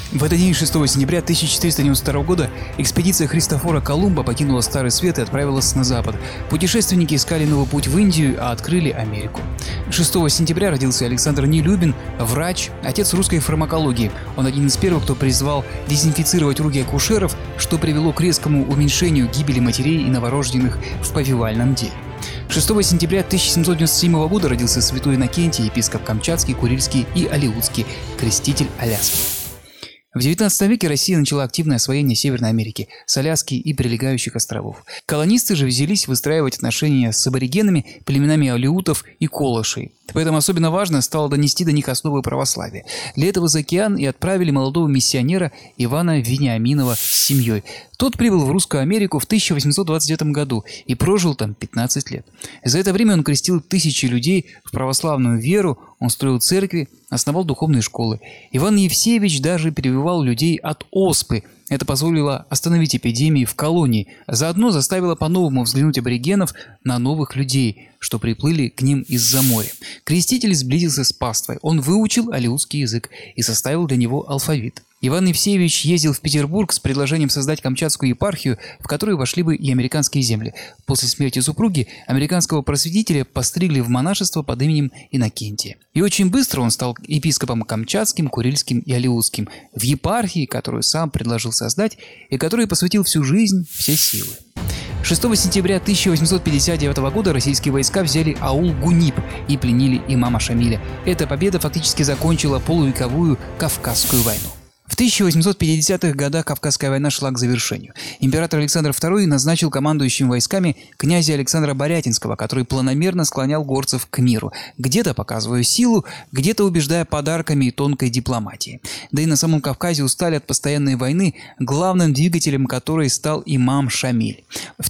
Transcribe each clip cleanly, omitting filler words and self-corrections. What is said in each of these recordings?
В этот день, 6 сентября 1492 года, экспедиция Христофора Колумба покинула Старый Свет и отправилась на запад. Путешественники искали новый путь в Индию, а открыли Америку. 6 сентября родился Александр Нелюбин, врач, отец русской фармакологии. Он один из первых, кто призвал дезинфицировать руки акушеров, что привело к резкому уменьшению гибели матерей и новорожденных в повивальном деле. 6 сентября 1797 года родился святой Иннокентий, епископ Камчатский, Курильский и Алеутский, креститель Аляски. В XIX веке Россия начала активное освоение Северной Америки, с Аляски и прилегающих островов. Колонисты же взялись выстраивать отношения с аборигенами, племенами алеутов и колышей. Поэтому особенно важно стало донести до них основы православия. Для этого за океан и отправили молодого миссионера Ивана Вениаминова с семьей. Тот прибыл в Русскую Америку в 1829 году и прожил там 15 лет. За это время он крестил тысячи людей в православную веру, он строил церкви, основал духовные школы. Иван Евсеевич даже прививал людей от оспы. Это позволило остановить эпидемии в колонии, а заодно заставило по-новому взглянуть аборигенов на новых людей, что приплыли к ним из-за моря. Креститель сблизился с паствой, он выучил алеутский язык и составил для него алфавит. Иван Евсеевич ездил в Петербург с предложением создать Камчатскую епархию, в которую вошли бы и американские земли. После смерти супруги американского просветителя постригли в монашество под именем Иннокентия. И очень быстро он стал епископом Камчатским, Курильским и Алеутским в епархии, которую сам предложил создать и которой посвятил всю жизнь, все силы. 6 сентября 1859 года российские войска взяли аул Гунип и пленили имама Шамиля. Эта победа фактически закончила полувековую Кавказскую войну. В 1850-х годах Кавказская война шла к завершению. Император Александр II назначил командующим войсками князя Александра Борятинского, который планомерно склонял горцев к миру, где-то показывая силу, где-то убеждая подарками и тонкой дипломатией. Да и на самом Кавказе устали от постоянной войны, главным двигателем которой стал имам Шамиль. В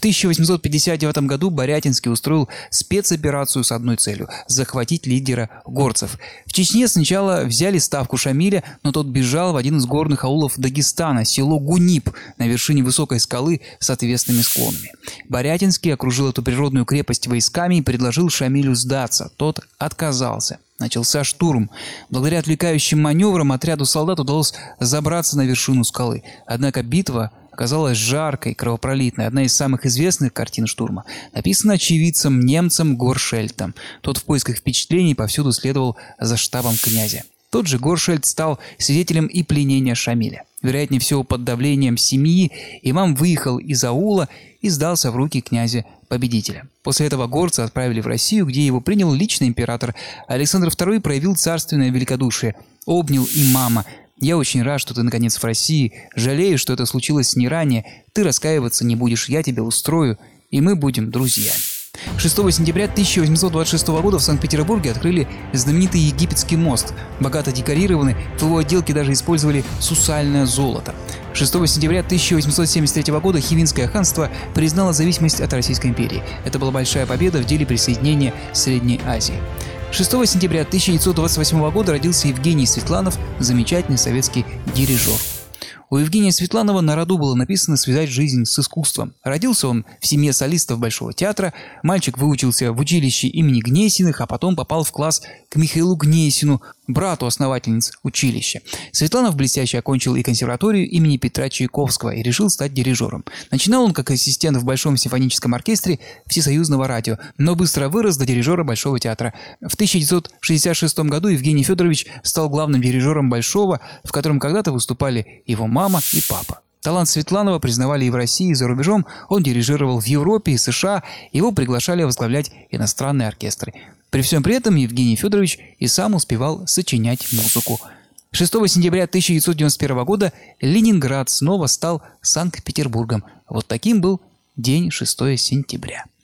1859 году Борятинский устроил спецоперацию с одной целью – захватить лидера горцев. В Чечне сначала взяли ставку Шамиля, но тот бежал в один из горных аулов Дагестана, село Гунип, на вершине высокой скалы с отвесными склонами. Борятинский окружил эту природную крепость войсками и предложил Шамилю сдаться. Тот отказался. Начался штурм. Благодаря отвлекающим маневрам отряду солдат удалось забраться на вершину скалы. Однако битва оказалась жаркой, кровопролитной. Одна из самых известных картин штурма написана очевидцем, немцем Горшельтом. Тот в поисках впечатлений повсюду следовал за штабом князя. Тот же Горшельт стал свидетелем и пленения Шамиля. Вероятнее всего, под давлением семьи имам выехал из аула и сдался в руки князя-победителя. После этого горца отправили в Россию, где его принял лично император. Александр II проявил царственное великодушие, обнял имама. «Я очень рад, что ты наконец в России. Жалею, что это случилось не ранее. Ты раскаиваться не будешь, я тебя устрою, и мы будем друзьями». 6 сентября 1826 года в Санкт-Петербурге открыли знаменитый Египетский мост. Богато декорированный, в его отделке даже использовали сусальное золото. 6 сентября 1873 года Хивинское ханство признало зависимость от Российской империи. Это была большая победа в деле присоединения Средней Азии. 6 сентября 1928 года родился Евгений Светланов, замечательный советский дирижер. У Евгения Светланова на роду было написано «связать жизнь с искусством». Родился он в семье солистов Большого театра. Мальчик выучился в училище имени Гнесиных, а потом попал в класс к Михаилу Гнесину, брату основательниц училища. Светланов блестяще окончил и консерваторию имени Петра Чайковского и решил стать дирижером. Начинал он как ассистент в Большом симфоническом оркестре Всесоюзного радио, но быстро вырос до дирижера Большого театра. В 1966 году Евгений Федорович стал главным дирижером Большого, в котором когда-то выступали его мама и папа. Талант Светланова признавали и в России, и за рубежом. Он дирижировал в Европе и США, его приглашали возглавлять иностранные оркестры. При всем при этом Евгений Федорович и сам успевал сочинять музыку. 6 сентября 1991 года Ленинград снова стал Санкт-Петербургом. Вот таким был день 6 сентября.